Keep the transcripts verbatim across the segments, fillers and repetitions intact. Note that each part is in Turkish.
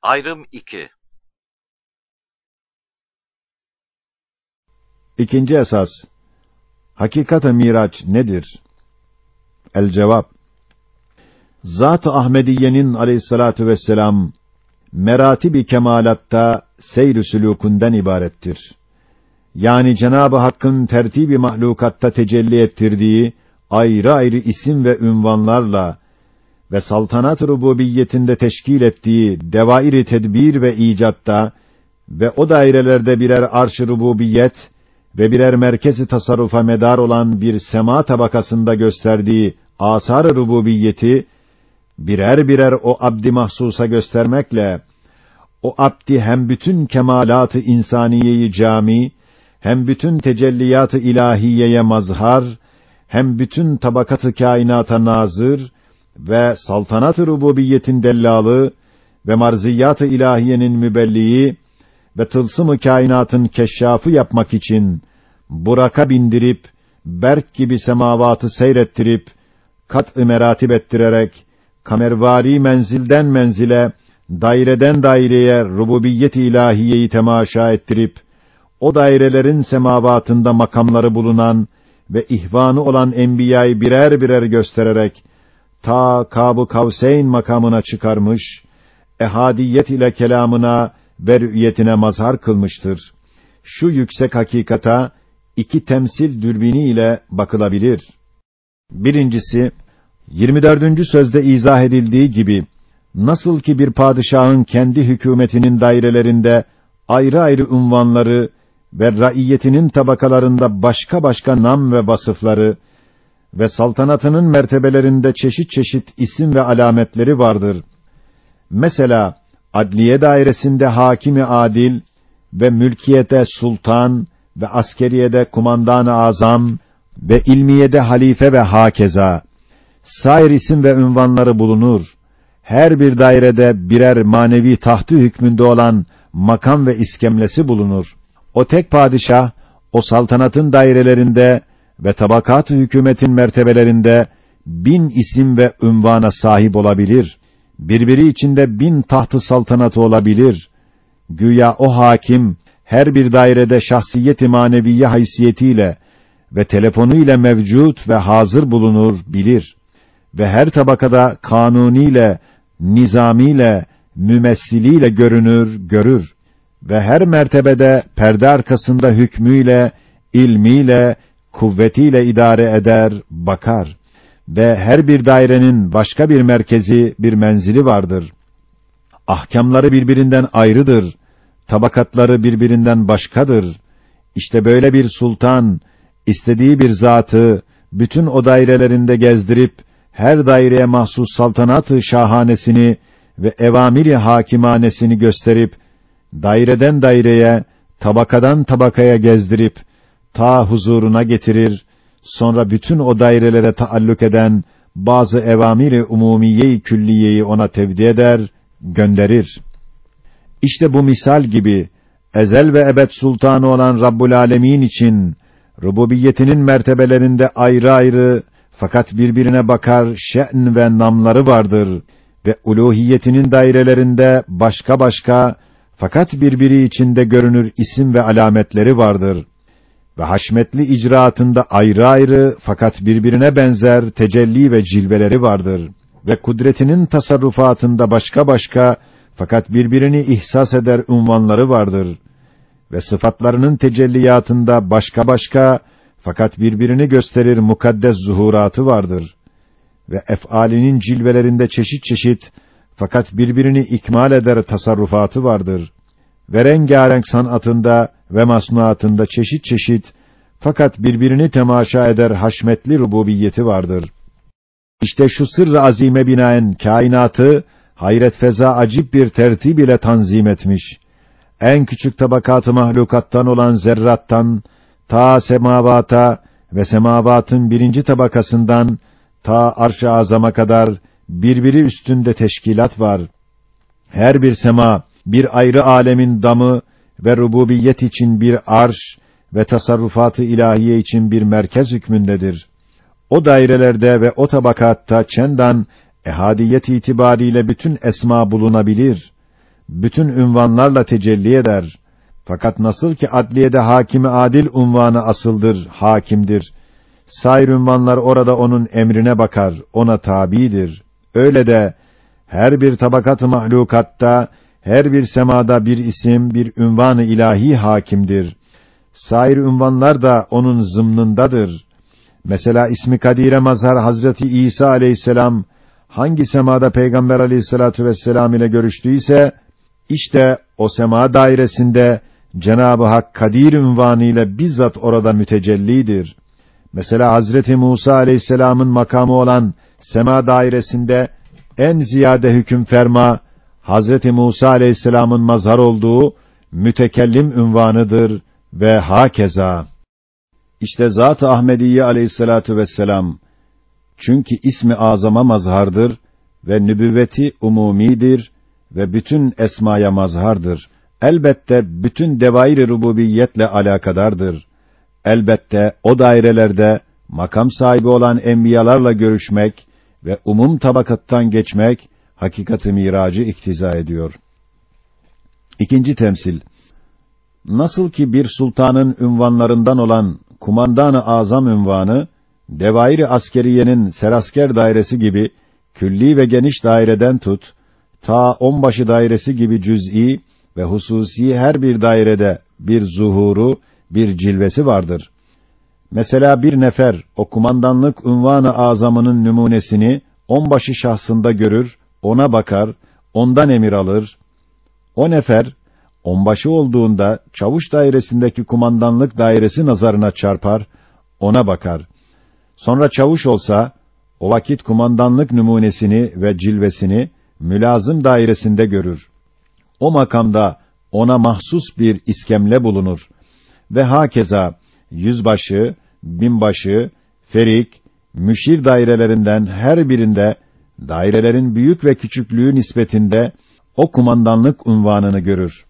Ayrım iki. İkinci esas. Hakikat-ı Miraç nedir? El cevap. Zat-ı Ahmediye'nin aleyhissalatu vesselam meratibi kemalatta seyr-i sülûkünden ibarettir. Yani Cenab-ı Hakk'ın tertibi mahlukatta tecelli ettirdiği ayrı ayrı isim ve ünvanlarla ve saltanat-ı rububiyetinde teşkil ettiği devair-i tedbir ve icatta ve o dairelerde birer arş-ı rububiyet ve birer merkez-i tasarrufa medar olan bir sema tabakasında gösterdiği asar-ı rububiyeti birer birer o abd-i mahsusa göstermekle o abdi hem bütün kemalat-ı insaniyeyi cami, hem bütün tecelliyat-ı ilahiyeye mazhar, hem bütün tabakat-ı kainata nazır ve saltanat-ı rububiyetin dellalı ve marziyat-ı ilahiyenin mübelliği ve tılsım-ı kainatın keşşafı yapmak için buraka bindirip berk gibi semavatı seyrettirip kat-ı meratib ettirerek kamervari menzilden menzile, daireden daireye rububiyet-i ilahiyeyi temaşa ettirip o dairelerin semavatında makamları bulunan ve ihvanı olan enbiyayı birer birer göstererek ta Kâb-ı Kavseyn makamına çıkarmış, ehadiyet ile kelamına ve rü'yetine mazhar kılmıştır. Şu yüksek hakikata iki temsil dürbini ile bakılabilir. Birincisi, yirmi dördüncü sözde izah edildiği gibi, nasıl ki bir padişahın kendi hükümetinin dairelerinde ayrı ayrı unvanları ve raiyetinin tabakalarında başka başka nam ve vasıfları ve saltanatının mertebelerinde çeşit çeşit isim ve alametleri vardır. Mesela, adliye dairesinde hakimi adil ve mülkiyete sultan ve askeriyede kumandan-ı azam ve ilmiyede halife ve hakeza sair isim ve ünvanları bulunur. Her bir dairede birer manevi tahtı hükmünde olan makam ve iskemlesi bulunur. O tek padişah, o saltanatın dairelerinde ve tabakat-ı hükümetin mertebelerinde bin isim ve ünvana sahip olabilir. Birbiri içinde bin tahtı saltanatı olabilir. Güya o hakim, her bir dairede şahsiyet-i maneviye haysiyetiyle ve telefonu ile mevcut ve hazır bulunur, bilir. Ve her tabakada kanuniyle, nizamiyle, mümessiliyle görünür, görür. Ve her mertebede perde arkasında hükmüyle, ilmiyle, kuvvetiyle idare eder, bakar. Ve her bir dairenin başka bir merkezi, bir menzili vardır. Ahkamları birbirinden ayrıdır. Tabakatları birbirinden başkadır. İşte böyle bir sultan, istediği bir zatı, bütün o dairelerinde gezdirip, her daireye mahsus saltanat-ı şahanesini ve evamir-i hakimanesini gösterip, daireden daireye, tabakadan tabakaya gezdirip, ta huzuruna getirir, sonra bütün o dairelere taalluk eden bazı evamir-i umumiye-i külliyeyi ona tevdi eder, gönderir. İşte bu misal gibi, ezel ve ebed sultanı olan Rabbul Alemin için, rububiyetinin mertebelerinde ayrı ayrı, fakat birbirine bakar şe'n ve namları vardır ve uluhiyetinin dairelerinde başka başka, fakat birbiri içinde görünür isim ve alametleri vardır. Ve haşmetli icraatında ayrı ayrı, fakat birbirine benzer tecelli ve cilveleri vardır. Ve kudretinin tasarrufatında başka başka, fakat birbirini ihsas eder unvanları vardır. Ve sıfatlarının tecelliyatında başka başka, fakat birbirini gösterir mukaddes zuhuratı vardır. Ve ef'alinin cilvelerinde çeşit çeşit, fakat birbirini ikmal eder tasarrufatı vardır. Ve rengarenk sanatında ve masnuatında çeşit çeşit, fakat birbirini temaşa eder haşmetli rububiyeti vardır. İşte şu sırrı azime binaen kainatı, hayret feza acip bir tertib ile tanzim etmiş. En küçük tabakat-ı mahlukattan olan zerrattan, ta semavata ve semavatın birinci tabakasından, ta arş-ı azama kadar, birbiri üstünde teşkilat var. Her bir sema, bir ayrı alemin damı ve rububiyet için bir arş ve tasarrufatı ilahiye için bir merkez hükmündedir. O dairelerde ve o tabakatta çendan ehadiyet itibariyle bütün esma bulunabilir. bütün ünvanlarla tecelli eder. Fakat nasıl ki adliyede hakimi adil unvanı asıldır, hakimdir. Sair ünvanlar orada onun emrine bakar, ona tabidir. Öyle de her bir tabakat-ı mahlukatta, her bir semada bir isim, bir ünvan-ı ilahi hakimdir. Sair ünvanlar da onun zımnındadır. Mesela ismi kadire mazhar Hazreti İsa aleyhisselam hangi semada Peygamber aleyhissalatu vesselam ile görüştüyse, işte o sema dairesinde Cenab-ı Hak Kadir ünvanı ile bizzat orada mütecellidir. Mesela Hazreti Musa aleyhisselamın makamı olan sema dairesinde en ziyade hüküm ferma Hazreti Musa aleyhisselamın mazhar olduğu mütekellim ünvanıdır ve hakeza. İşte Zat-ı Ahmediye aleyhissalatu vesselam çünkü ismi azama mazhardır ve nübüvveti umumidir ve bütün esmaya mazhardır. Elbette bütün devair-i rububiyetle alakadardır. Elbette o dairelerde makam sahibi olan enbiyalarla görüşmek ve umum tabakattan geçmek hakikat-ı miracı iktiza ediyor. İkinci temsil. Nasıl ki bir sultanın ünvanlarından olan kumandan-ı azam ünvanı devair-i askeriyenin serasker dairesi gibi külli ve geniş daireden tut ta onbaşı dairesi gibi cüz'i ve hususi her bir dairede bir zuhuru, bir cilvesi vardır. Mesela bir nefer o kumandanlık unvan-ı azamının numunesini onbaşı şahsında görür, ona bakar, ondan emir alır. O nefer onbaşı olduğunda çavuş dairesindeki kumandanlık dairesi nazarına çarpar, ona bakar. Sonra çavuş olsa o vakit kumandanlık numunesini ve cilvesini mülazım dairesinde görür. O makamda ona mahsus bir iskemle bulunur ve hakeza yüzbaşı, binbaşı, ferik, müşir dairelerinden her birinde dairelerin büyük ve küçüklüğü nispetinde o kumandanlık unvanını görür.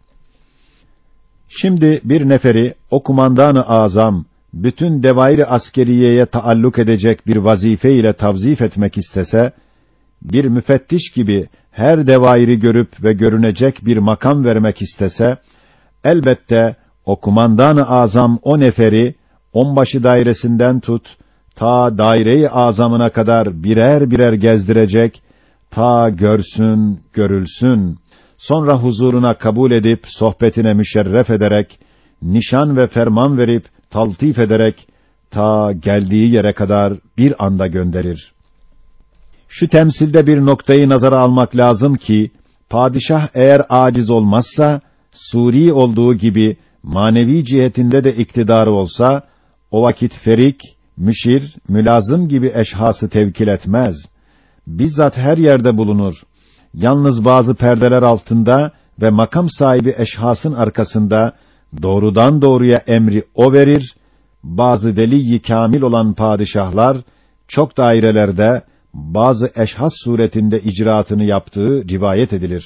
Şimdi bir neferi o kumandan-ı azam bütün devair-i askeriyeye taalluk edecek bir vazife ile tavzif etmek istese, bir müfettiş gibi her devairi görüp ve görünecek bir makam vermek istese, elbette o kumandan-ı azam o neferi onbaşı dairesinden tut ta daire-i azamına kadar birer birer gezdirecek, ta görsün, görülsün. Sonra huzuruna kabul edip sohbetine müşerref ederek, nişan ve ferman verip taltif ederek ta geldiği yere kadar bir anda gönderir. Şu temsilde bir noktayı nazara almak lazım ki, padişah eğer aciz olmazsa, suri olduğu gibi manevi cihetinde de iktidarı olsa, o vakit ferik, müşir, mülazım gibi eşhası tevkil etmez. Bizzat her yerde bulunur. Yalnız bazı perdeler altında ve makam sahibi eşhasın arkasında doğrudan doğruya emri o verir. Bazı veli-i kamil olan padişahlar çok dairelerde bazı eşhas suretinde icraatını yaptığı rivayet edilir.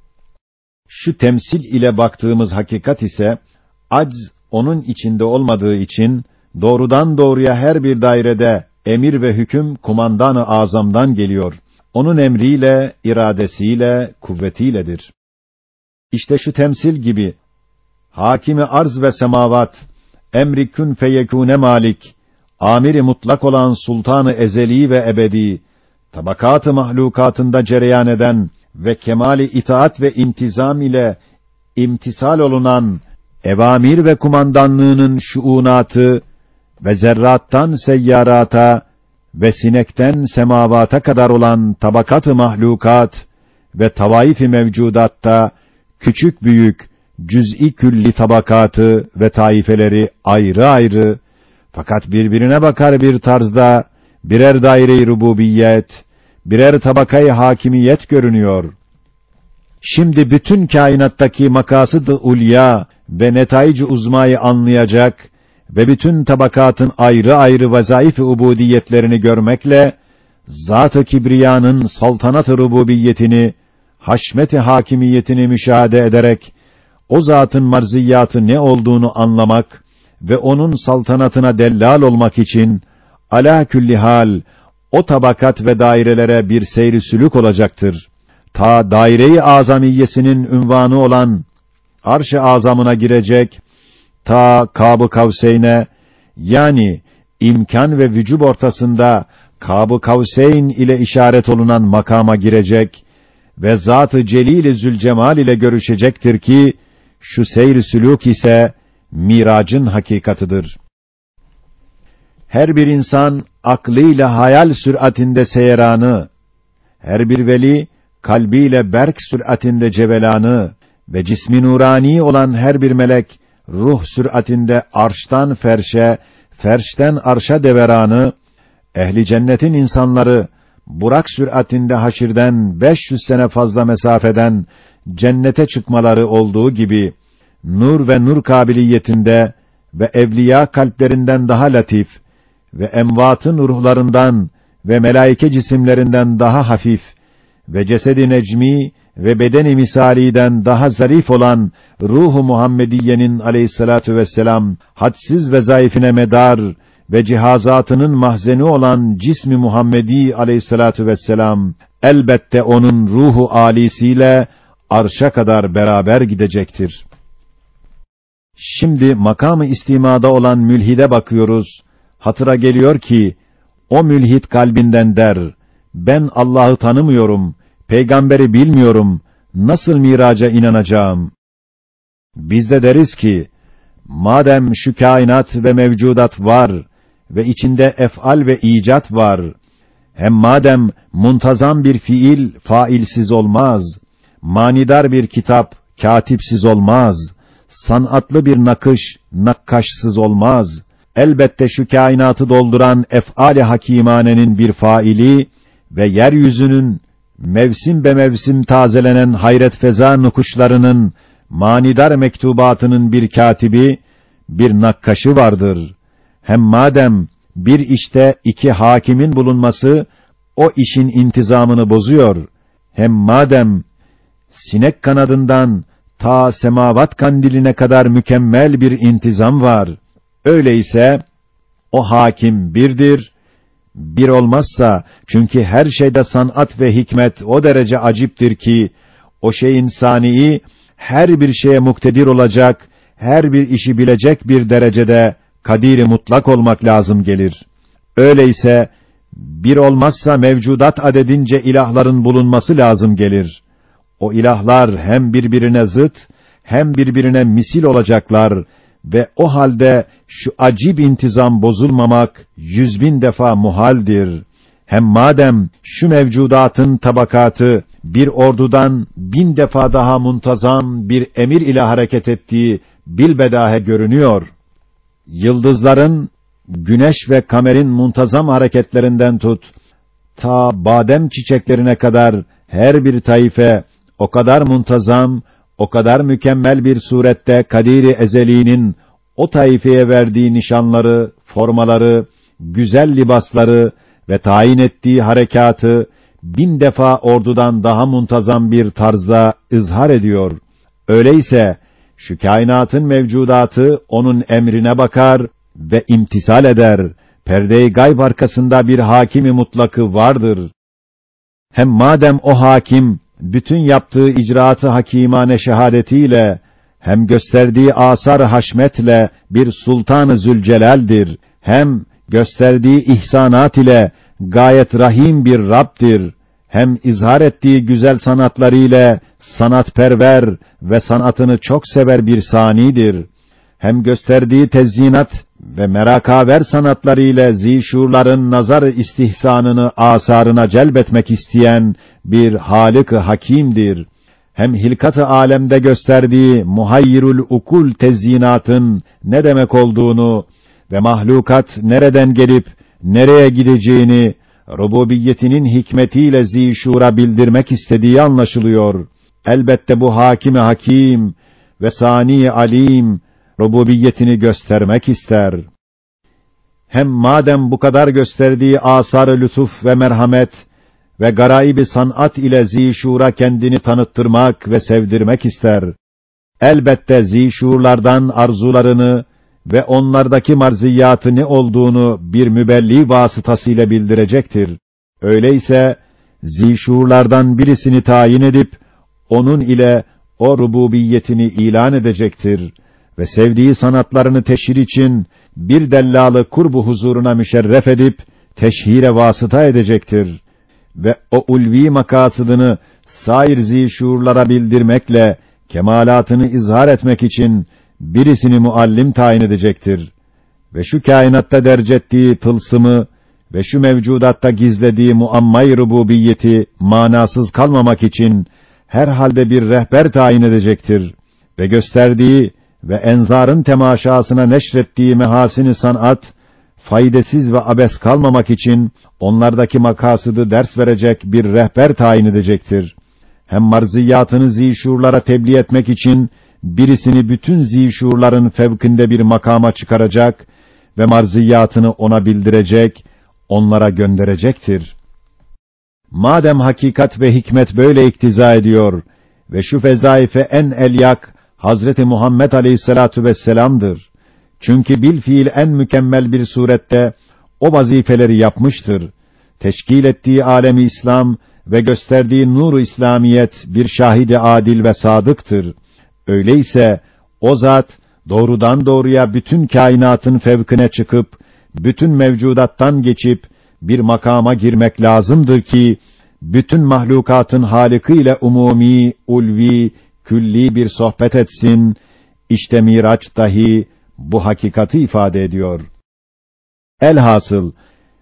Şu temsil ile baktığımız hakikat ise acz onun içinde olmadığı için doğrudan doğruya her bir dairede emir ve hüküm kumandan-ı azamdan geliyor. Onun emriyle, iradesiyle, kuvvetiyledir. İşte şu temsil gibi hakimi arz ve semavat, emri kün feyekûne malik, amiri mutlak olan sultanı ezeli ve ebedi, tabakat-ı mahlukatında cereyan eden ve kemali itaat ve intizam ile imtisal olunan evamir ve kumandanlığının şuunatı ve zerrattan seyyarata ve sinekten semavata kadar olan tabakat-ı mahlukat ve tavaif-i mevcudatta küçük büyük cüz'i külli tabakatı ve taifeleri ayrı ayrı fakat birbirine bakar bir tarzda birer daire-i rububiyet, birer tabakayı hakimiyet görünüyor. Şimdi bütün kainattaki makasıd-ı ulya ve netaic-i uzmayı anlayacak ve bütün tabakatın ayrı ayrı vazaif-i ubudiyetlerini görmekle Zat-ı Kibriya'nın saltanat-ı rububiyetini, haşmet-i hakimiyetini müşahede ederek o zatın marziyatı ne olduğunu anlamak ve onun saltanatına dellal olmak için alâ külli hal o tabakat ve dairelere bir seyri sülük olacaktır. ta daire-i azamiyesinin ünvanı olan arş-ı azamına girecek, ta Kâb-ı Kavseyn'e, yani imkan ve vücub ortasında Kâb-ı Kavseyn ile işaret olunan makama girecek ve Zat-ı Celil-i Zülcemal ile görüşecektir ki, şu seyr-i sülûk ise miracın hakikatıdır. Her bir insan aklıyla hayal süratinde seyranı, her bir veli kalbiyle berk süratinde cevelanı ve cismi nurani olan her bir melek ruh süratinde arştan ferşe, ferşten arşa deveranı, ehli cennetin insanları burak süratinde haşirden beş yüz sene fazla mesafeden cennete çıkmaları olduğu gibi, nur ve nur kabiliyetinde ve evliya kalplerinden daha latif ve emvatın ruhlarından ve melaike cisimlerinden daha hafif ve cesedi necmi ve bedeni misaliden daha zarif olan ruhu Muhammediye'nin aleyhissalatu vesselam hadsiz ve zayıfine medar ve cihazatının mahzeni olan cismi Muhammedi aleyhissalatu vesselam elbette onun ruhu âlisiyle arşa kadar beraber gidecektir. Şimdi makamı istimada olan mülhide bakıyoruz. Hatıra geliyor ki o mülhid kalbinden der: ben Allah'ı tanımıyorum, peygamberi bilmiyorum, nasıl miraca inanacağım? Biz de deriz ki, madem şu kainat ve mevcudat var ve içinde ef'al ve icat var, hem madem muntazam bir fiil failsiz olmaz, manidar bir kitap katipsiz olmaz, sanatlı bir nakış nakkaşsız olmaz, elbette şu kainatı dolduran ef'al-i hakîmânenin bir faili ve yeryüzünün mevsim be mevsim tazelenen hayret feza nukuşlarının manidar mektubatının bir katibi, bir nakkaşı vardır. Hem madem bir işte iki hakimin bulunması o işin intizamını bozuyor, hem madem sinek kanadından ta semavat kandiline kadar mükemmel bir intizam var, öyleyse o hakim birdir. Bir olmazsa, çünkü her şeyde sanat ve hikmet o derece aciptir ki, o şeyin sani'i her bir şeye muktedir olacak, her bir işi bilecek bir derecede kadir-i mutlak olmak lazım gelir. Öyleyse, bir olmazsa mevcudat adedince ilahların bulunması lazım gelir. O ilahlar hem birbirine zıt, hem birbirine misil olacaklar ve o halde şu acib intizam bozulmamak yüz bin defa muhaldir. Hem madem şu mevcudatın tabakatı bir ordudan bin defa daha muntazam bir emir ile hareket ettiği bilbedahe görünüyor. Yıldızların, güneş ve kamerin muntazam hareketlerinden tut, ta badem çiçeklerine kadar her bir taife o kadar muntazam, o kadar mükemmel bir surette Kadir-i Ezeli'nin o taifeye verdiği nişanları, formaları, güzel libasları ve tayin ettiği harekatı bin defa ordudan daha muntazam bir tarzda izhar ediyor. Öyleyse şu kainatın mevcudatı onun emrine bakar ve imtisal eder. Perde-i gayb arkasında bir hakimi mutlakı vardır. Hem madem o hakim bütün yaptığı icraatı hakîmane şehadetiyle hem gösterdiği asar haşmetle bir Sultan-ı Zülcelal'dir, hem gösterdiği ihsanat ile gayet rahim bir Rab'dir, hem izhar ettiği güzel sanatları ile sanatperver ve sanatını çok sever bir sanidir, hem gösterdiği tezyinat ve merakaver sanatları ile zîşûrların nazar-ı istihsanını asarına celbetmek isteyen bir Hâlık-ı Hakîm'dir. Hem hilkat-ı âlemde gösterdiği muhayyirul ukul tezyinatın ne demek olduğunu ve mahlukat nereden gelip nereye gideceğini rububiyetinin hikmetiyle zîşûra bildirmek istediği anlaşılıyor. Elbette bu Hâkim-i Hakîm ve Sani-i Alîm rububiyetini göstermek ister. Hem madem bu kadar gösterdiği asar-ı lütuf ve merhamet ve garaib-i sanat ile zîşûra kendini tanıttırmak ve sevdirmek ister. Elbette zîşûrlardan arzularını ve onlardaki marziyatı ne olduğunu bir mübelli vasıtasıyla bildirecektir. Öyleyse zişuurlardan birisini tayin edip, onun ile o rububiyetini ilan edecektir ve sevdiği sanatlarını teşhir için bir dellalı kurbu huzuruna müşerref edip, teşhire vasıta edecektir ve o ulvi makasıdını sair zişuurlara bildirmekle, kemalatını izhar etmek için birisini muallim tayin edecektir ve şu kainatta derc ettiği tılsımı ve şu mevcudatta gizlediği muammay rububiyeti manasız kalmamak için herhalde bir rehber tayin edecektir ve gösterdiği ve enzarın temaşasına neşrettiği mehasini sanat faydasız ve abes kalmamak için onlardaki makasıdı ders verecek bir rehber tayin edecektir. Hem marziyatını zişuurlara tebliğ etmek için birisini bütün zişuurların fevkinde bir makama çıkaracak ve marziyatını ona bildirecek, onlara gönderecektir. Madem hakikat ve hikmet böyle iktiza ediyor ve şu fezaife en elyak Hazreti Muhammed Aleyhissalatu vesselam'dır. Çünkü bil fiil en mükemmel bir surette o vazifeleri yapmıştır. Teşkil ettiği alemi İslam ve gösterdiği nur-u İslamiyet bir şahidi adil ve sadıktır. Öyleyse o zat doğrudan doğruya bütün kainatın fevkine çıkıp bütün mevcudattan geçip bir makama girmek lazımdır ki bütün mahlukatın Halık'ı ile umumi, ulvi, külli bir sohbet etsin. İşte Miraç dahi bu hakikati ifade ediyor. Elhasıl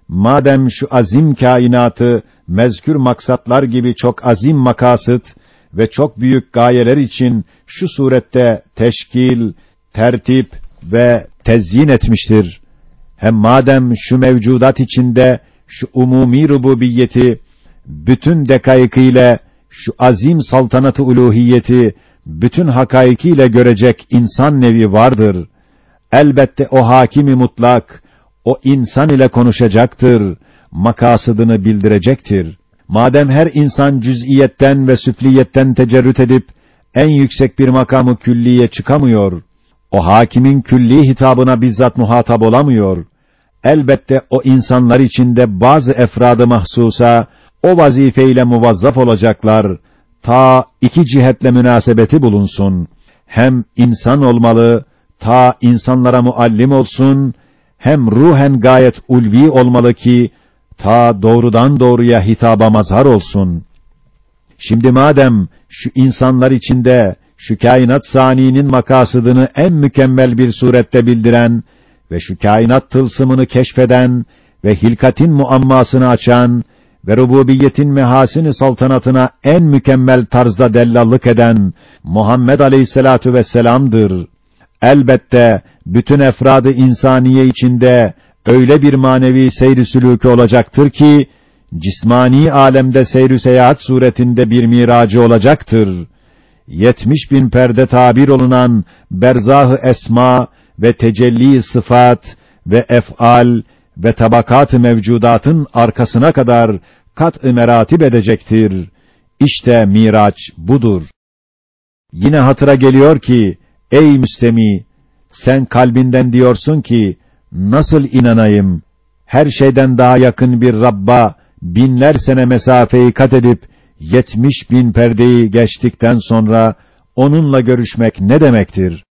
madem şu azim kainatı mezkür maksatlar gibi çok azim makasıt ve çok büyük gayeler için şu surette teşkil, tertip ve tezyin etmiştir. Hem madem şu mevcudat içinde şu umumi rububiyeti bütün dekayıkıyla şu azim saltanatı uluhiyeti bütün hakaikiyle görecek insan nevi vardır. Elbette o hakimi mutlak o insan ile konuşacaktır, makasıdını bildirecektir. Madem her insan cüz'iyetten ve süfliyetten tecerrüt edip en yüksek bir makamı külliye çıkamıyor, o hakimin külli hitabına bizzat muhatap olamıyor. Elbette o insanlar içinde bazı efradı mahsusa o vazifeyle muvazzaf olacaklar. Ta iki cihetle münasebeti bulunsun. Hem insan olmalı, ta insanlara muallim olsun, hem ruhen gayet ulvi olmalı ki ta doğrudan doğruya hitaba mazhar olsun. Şimdi madem şu insanlar içinde şu kainat saninin makasıdını en mükemmel bir surette bildiren ve şu kainat tılsımını keşfeden ve hilkatin muammasını açan ve rububiyetin mehasini saltanatına en mükemmel tarzda dellallık eden Muhammed Aleyhisselatu vesselam'dır. Elbette bütün efradı insaniye içinde öyle bir manevi seyr-i sülûkü olacaktır ki cismani alemde seyr-i seyahat suretinde bir miracı olacaktır. Yetmiş bin perde tabir olunan berzah-ı esma ve tecelli sıfat ve ef'al ve tabakat-ı mevcudatın arkasına kadar kat-ı meratib edecektir. İşte Miraç budur. Yine hatıra geliyor ki, ey müstemi, sen kalbinden diyorsun ki, nasıl inanayım? Her şeyden daha yakın bir Rabb'a binler sene mesafeyi kat edip, yetmiş bin perdeyi geçtikten sonra onunla görüşmek ne demektir?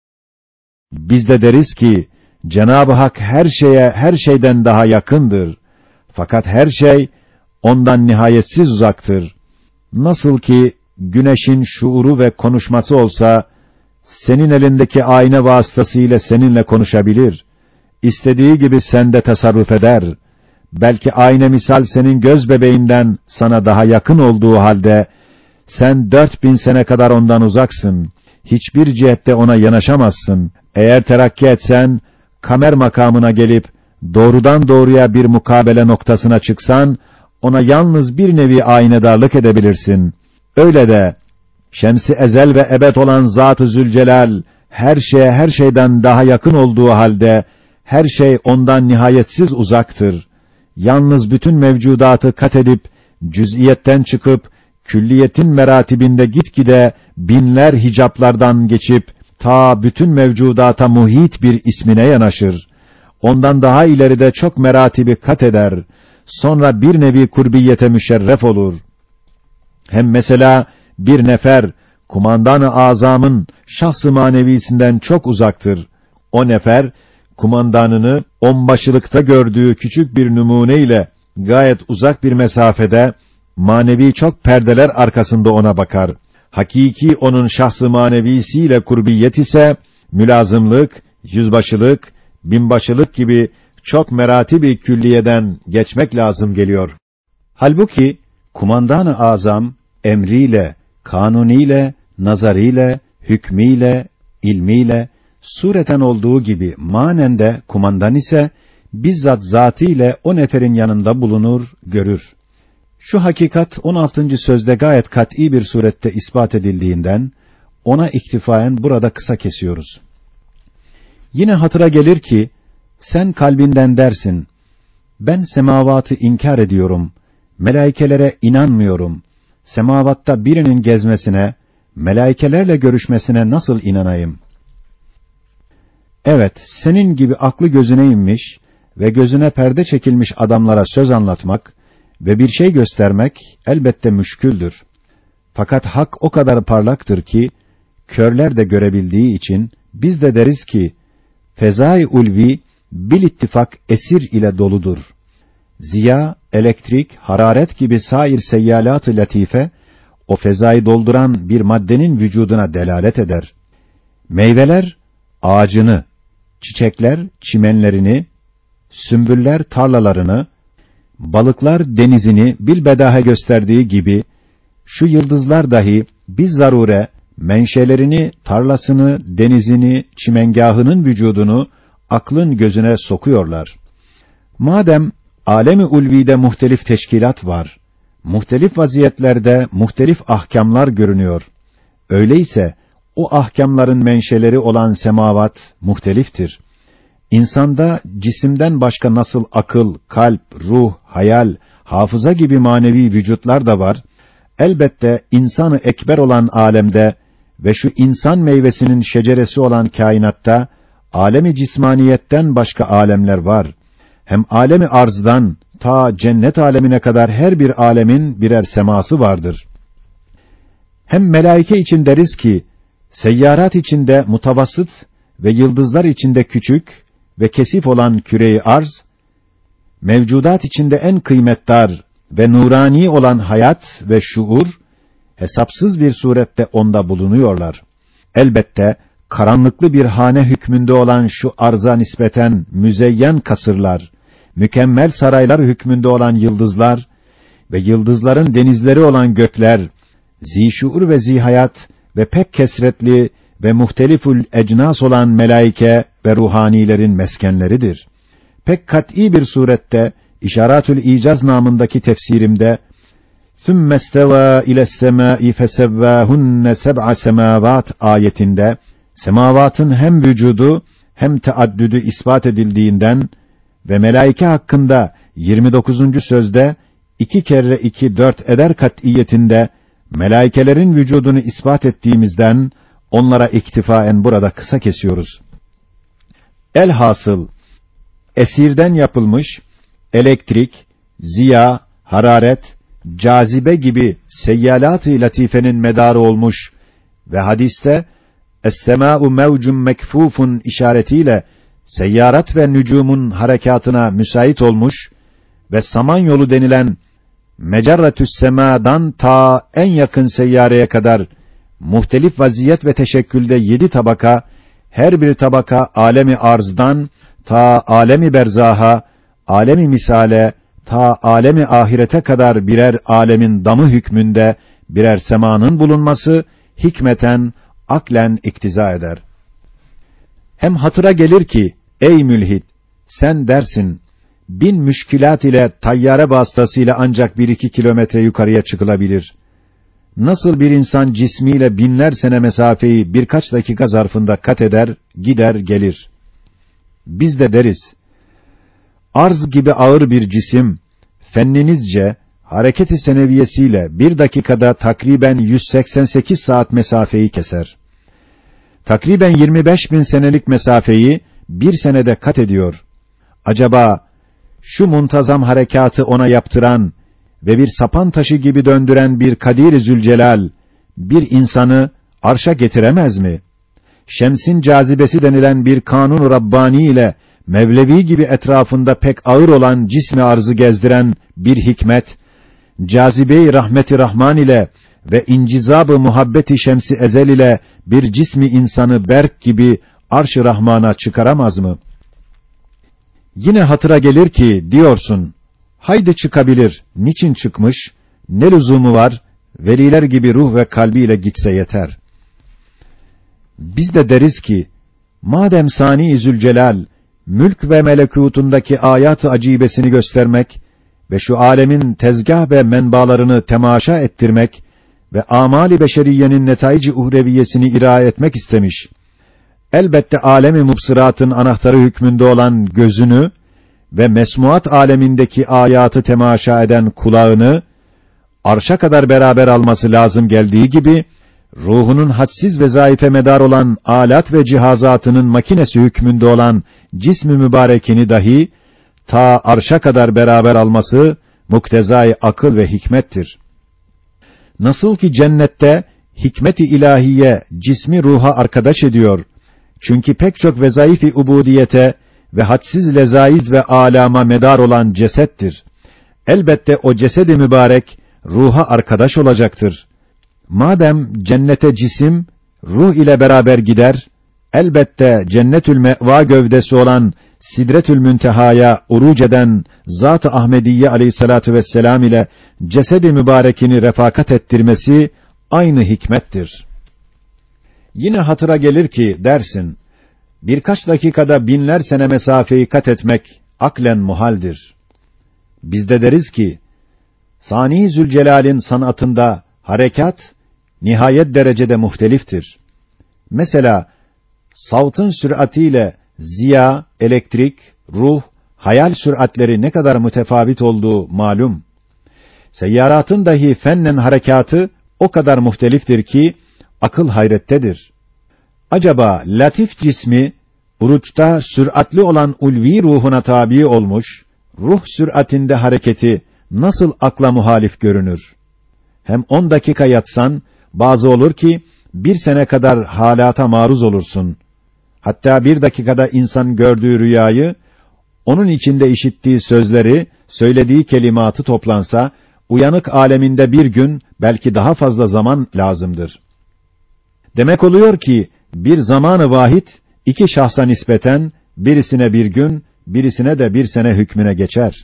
Biz de deriz ki, Cenab-ı Hak her şeye, her şeyden daha yakındır. Fakat her şey, ondan nihayetsiz uzaktır. Nasıl ki, güneşin şuuru ve konuşması olsa, senin elindeki ayna vasıtasıyla seninle konuşabilir. İstediği gibi sende tasarruf eder. Belki ayna misal senin göz bebeğinden sana daha yakın olduğu halde, sen dört bin sene kadar ondan uzaksın. Hiçbir cihette ona yanaşamazsın. Eğer terakki etsen, kamer makamına gelip, doğrudan doğruya bir mukabele noktasına çıksan, ona yalnız bir nevi aynedarlık edebilirsin. Öyle de, Şems-i ezel ve ebed olan Zat-ı Zülcelal, her şeye her şeyden daha yakın olduğu halde, her şey ondan nihayetsiz uzaktır. Yalnız bütün mevcudatı kat edip, cüz'iyetten çıkıp, külliyetin meratibinde gitgide binler hicaplardan geçip, ta bütün mevcudata muhit bir ismine yanaşır. Ondan daha ileride çok meratibi kat eder. Sonra bir nevi kurbiyete müşerref olur. Hem mesela bir nefer, kumandan-ı azamın şahs-ı manevisinden çok uzaktır. O nefer, kumandanını onbaşılıkta gördüğü küçük bir numune ile gayet uzak bir mesafede, manevi çok perdeler arkasında ona bakar. Hakiki onun şahs-ı manevisiyle kurbiyet ise, mülazımlık, yüzbaşılık, binbaşılık gibi çok meratibi külliyeden geçmek lazım geliyor. Halbuki, kumandan-ı azam, emriyle, kanuniyle, nazariyle, hükmüyle, ilmiyle, sureten olduğu gibi manen de kumandan ise, bizzat zatîyle o neferin yanında bulunur, görür. Şu hakikat on altıncı sözde gayet kat'î bir surette ispat edildiğinden, ona iktifaen burada kısa kesiyoruz. Yine hatıra gelir ki, sen kalbinden dersin, ben semavatı inkar ediyorum, melaikelere inanmıyorum, semavatta birinin gezmesine, melaikelerle görüşmesine nasıl inanayım? Evet, senin gibi aklı gözüne inmiş ve gözüne perde çekilmiş adamlara söz anlatmak ve bir şey göstermek elbette müşküldür. Fakat hak o kadar parlaktır ki, körler de görebildiği için, biz de deriz ki, fezai ulvi, bil ittifak esir ile doludur. Ziya, elektrik, hararet gibi sair seyyalat-ı latife, o fezayı dolduran bir maddenin vücuduna delalet eder. Meyveler, ağacını, çiçekler, çimenlerini, sümbüller, tarlalarını, balıklar, denizini bilbedahe gösterdiği gibi, şu yıldızlar dahi, biz zarure, menşelerini, tarlasını, denizini, çimengahının vücudunu, aklın gözüne sokuyorlar. Madem, alem-i ulvide muhtelif teşkilat var, muhtelif vaziyetlerde muhtelif ahkamlar görünüyor. Öyleyse, o ahkamların menşeleri olan semavat muhteliftir. İnsanda cisimden başka nasıl akıl, kalp, ruh, hayal, hafıza gibi manevi vücutlar da var, elbette insanı ekber olan alemde ve şu insan meyvesinin şeceresi olan kainatta, alemi cismaniyetten başka alemler var. Hem alemi arzdan ta cennet alemine kadar her bir alemin birer seması vardır. Hem melaike için deriz ki, seyyarat içinde mutavassıt ve yıldızlar içinde küçük ve kesif olan küre-i arz, mevcudat içinde en kıymetdar ve nurani olan hayat ve şuur, hesapsız bir surette onda bulunuyorlar. Elbette, karanlıklı bir hane hükmünde olan şu arza nispeten müzeyyen kasırlar, mükemmel saraylar hükmünde olan yıldızlar ve yıldızların denizleri olan gökler, zîşuur ve zîhayat ve pek kesretli ve muhtelifül ecnas olan melaike ve ruhanilerin meskenleridir. Pek kat'î bir surette İşaratül İcaz namındaki tefsirimde ثُمَّ اسْتَوَى إِلَى السَّمَاءِ فَسَوَّاهُنَّ سَبْعَ سَمَاوَاتٍ ayetinde semavatın hem vücudu hem teaddüdü ispat edildiğinden ve melaike hakkında yirmi dokuzuncu sözde iki kere iki dört eder kat'iyetinde melaikelerin vücudunu ispat ettiğimizden onlara iktifaen burada kısa kesiyoruz. Elhasıl esirden yapılmış elektrik, ziya, hararet, cazibe gibi seyyalat-ı latifenin medarı olmuş ve hadiste es-semâ'u mevcun mekfûfun işaretiyle seyyarat ve nücumun harekatına müsait olmuş ve Samanyolu denilen mecarretü's semâ'dan ta en yakın seyyareye kadar muhtelif vaziyet ve teşekkülde yedi tabaka, her bir tabaka alemi arzdan ta alemi berzaha, alemi misale, ta alemi ahirete kadar birer alemin damı hükmünde birer semanın bulunması hikmeten, aklen iktiza eder. Hem hatıra gelir ki, ey mülhid, sen dersin, bin müşkilat ile tayyare vasıtasıyla ancak bir iki kilometre yukarıya çıkılabilir. Nasıl bir insan cismiyle binler sene mesafeyi birkaç dakika zarfında kat eder, gider, gelir. Biz de deriz, arz gibi ağır bir cisim, fenninizce, hareket-i seneviyesiyle bir dakikada takriben yüz seksen sekiz saat mesafeyi keser. Takriben yirmi beş bin senelik mesafeyi bir senede kat ediyor. Acaba, şu muntazam harekatı ona yaptıran ve bir sapan taşı gibi döndüren bir Kadir-i Zülcelal, bir insanı arşa getiremez mi? Şemsin cazibesi denilen bir kanun-u Rabbani ile Mevlevi gibi etrafında pek ağır olan cismi arzı gezdiren bir hikmet, cazibe-i rahmeti Rahman ile ve incizab-ı muhabbeti şemsi ezel ile bir cismi insanı berk gibi arş-ı Rahman'a çıkaramaz mı? Yine hatıra gelir ki diyorsun, haydi çıkabilir, niçin çıkmış, ne lüzumu var, veliler gibi ruh ve kalbiyle gitse yeter. Biz de deriz ki, madem Sani-i Zülcelal, mülk ve melekûtundaki ayat-ı acibesini göstermek ve şu alemin tezgah ve menbalarını temaşa ettirmek ve amali beşeriyenin netaic-i uhreviyesini ira etmek istemiş. Elbette alemi mubsiratın anahtarı hükmünde olan gözünü ve mesmuat alemindeki ayatı temaşa eden kulağını arşa kadar beraber alması lazım geldiği gibi, ruhunun hadsiz vezaife medar olan alat ve cihazatının makinesi hükmünde olan cismi mübarekini dahi ta arşa kadar beraber alması muktezai akıl ve hikmettir. Nasıl ki cennette hikmet-i ilahiye cismi ruha arkadaş ediyor. Çünkü pek çok vezaifi ubudiyete ve hadsiz lezaiz ve alama medar olan cesettir. Elbette o cesed-i mübarek ruha arkadaş olacaktır. Madem cennete cisim ruh ile beraber gider, elbette cennetül meva gövdesi olan Sidretül Münteha'ya uruc eden Zat-ı Ahmediye aleyhissalatu vesselam ile cesed-i mübarekini refakat ettirmesi aynı hikmettir. Yine hatıra gelir ki dersin, birkaç dakikada binler sene mesafeyi kat etmek aklen muhaldir. Biz de deriz ki, Sani Zülcelal'in sanatında harekat nihayet derecede muhteliftir. Mesela savtın süratiyle ziya, elektrik, ruh, hayal süratleri ne kadar mütefavit olduğu malum. Seyyaratın dahi fennen harekatı o kadar muhteliftir ki akıl hayrettedir. Acaba latif cismi buruçta süratli olan ulvi ruhuna tabi olmuş, ruh süratinde hareketi nasıl akla muhalif görünür? Hem on dakika yatsan, bazı olur ki bir sene kadar halata maruz olursun. Hatta bir dakikada insan gördüğü rüyayı, onun içinde işittiği sözleri, söylediği kelimatı toplansa, uyanık aleminde bir gün, belki daha fazla zaman lazımdır. Demek oluyor ki, bir zamanı vahid, iki şahsa nispeten, birisine bir gün, birisine de bir sene hükmüne geçer.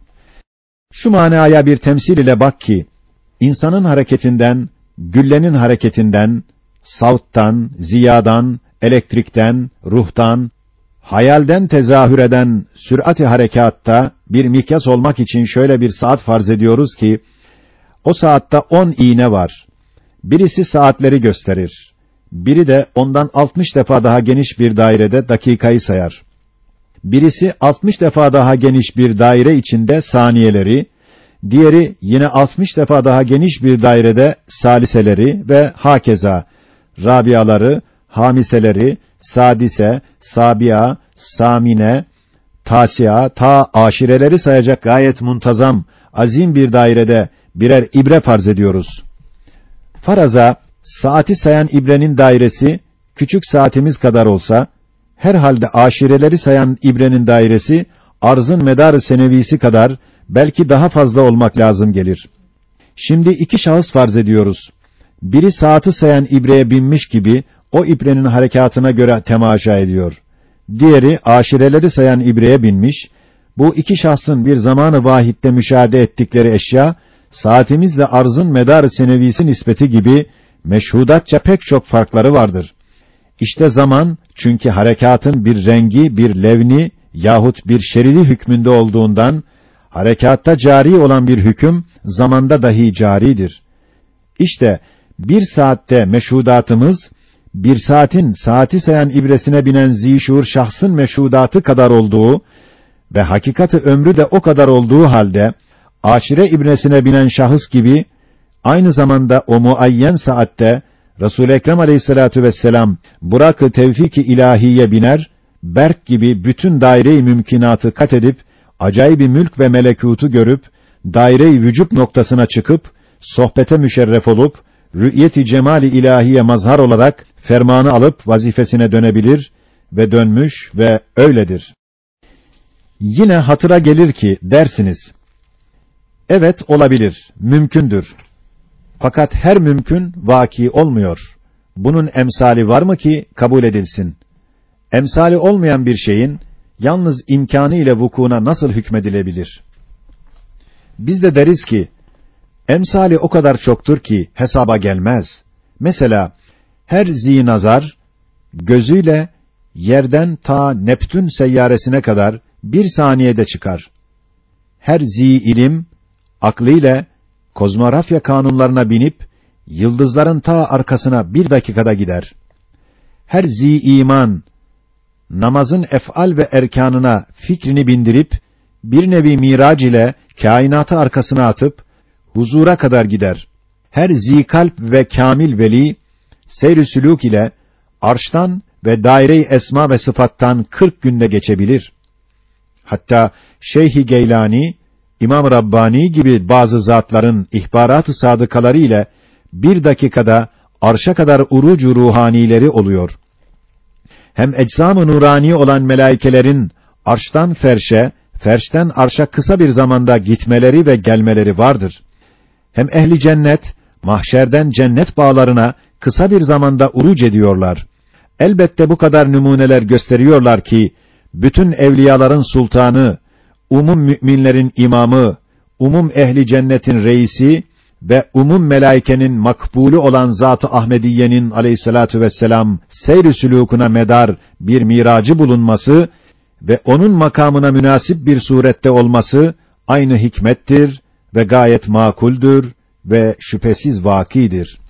Şu manaya bir temsil ile bak ki, insanın hareketinden, güllenin hareketinden, savttan, ziyadan, elektrikten, ruhtan, hayalden tezahür eden sürat-i harekatta bir mikyas olmak için şöyle bir saat farz ediyoruz ki, o saatte on iğne var. Birisi saatleri gösterir. Biri de ondan altmış defa daha geniş bir dairede dakikayı sayar. Birisi altmış defa daha geniş bir daire içinde saniyeleri, diğeri yine altmış defa daha geniş bir dairede saliseleri ve hakeza rabiaları, hamiseleri, sadise, sabia, samine, tasia, ta aşireleri sayacak gayet muntazam, azim bir dairede birer ibre farz ediyoruz. Faraza, saati sayan ibrenin dairesi, küçük saatimiz kadar olsa, herhalde aşireleri sayan ibrenin dairesi, arzın medarı senevisi kadar, belki daha fazla olmak lazım gelir. Şimdi iki şahıs farz ediyoruz. Biri saati sayan ibreye binmiş gibi, o ibrenin harekatına göre temaşa ediyor. Diğeri, aşireleri sayan ibreye binmiş, bu iki şahsın bir zamanı vahitte müşahede ettikleri eşya, saatimizle arzın medarı senevisi nispeti gibi, meşhudatça pek çok farkları vardır. İşte zaman, çünkü harekatın bir rengi, bir levni yahut bir şeridi hükmünde olduğundan, harekatta cari olan bir hüküm, zamanda dahi caridir. İşte, bir saatte meşhudatımız, bir saatin saati sayan ibresine binen zîşûr şahsın meşhudatı kadar olduğu ve hakikati ömrü de o kadar olduğu halde, aşire ibresine binen şahıs gibi, aynı zamanda o muayyen saatte, Resul-i Ekrem aleyhissalatu vesselam, Burak-ı Tevfik-i ilahiye biner, berk gibi bütün daire-i mümkinatı kat edip, acayip bir mülk ve melekûtu görüp, daire-i vücut noktasına çıkıp, sohbete müşerref olup, rü'yeti cemali ilahiye mazhar olarak, fermanı alıp vazifesine dönebilir ve dönmüş ve öyledir. Yine hatıra gelir ki, dersiniz, evet olabilir, mümkündür. Fakat her mümkün, vaki olmuyor. Bunun emsali var mı ki, kabul edilsin? Emsali olmayan bir şeyin, yalnız imkânı ile vukuuna nasıl hükmedilebilir? Biz de deriz ki, emsali o kadar çoktur ki, hesaba gelmez. Mesela, her zi-nazar, gözüyle, yerden ta Neptün seyyaresine kadar, bir saniyede çıkar. Her zi-ilim, aklıyla, kozmografya kanunlarına binip, yıldızların ta arkasına bir dakikada gider. Her zi-iman, namazın ef'al ve erkanına fikrini bindirip, bir nevi mirac ile kainatı arkasına atıp, huzura kadar gider. Her zi-kalp ve kamil veli, seyr-i sülûk ile, arştan ve daire-i esma ve sıfattan kırk günde geçebilir. Hatta Şeyh-i Geylani, İmam Rabbani gibi bazı zatların ihbarat-ı sadıkaları ile, bir dakikada arşa kadar urucu ruhanileri oluyor. Hem eczam-ı nurani olan melaikelerin arştan ferşe, ferşten arşa kısa bir zamanda gitmeleri ve gelmeleri vardır. Hem ehli cennet, mahşerden cennet bağlarına kısa bir zamanda uruc ediyorlar. Elbette bu kadar numuneler gösteriyorlar ki, bütün evliyaların sultanı, umum müminlerin imamı, umum ehli cennetin reisi ve umum melaikenin makbulü olan Zat-ı Ahmediye'nin aleyhissalatu vesselam seyr-i sülûkuna medar bir miracı bulunması ve onun makamına münasip bir surette olması aynı hikmettir ve gayet makuldür ve şüphesiz vakidir.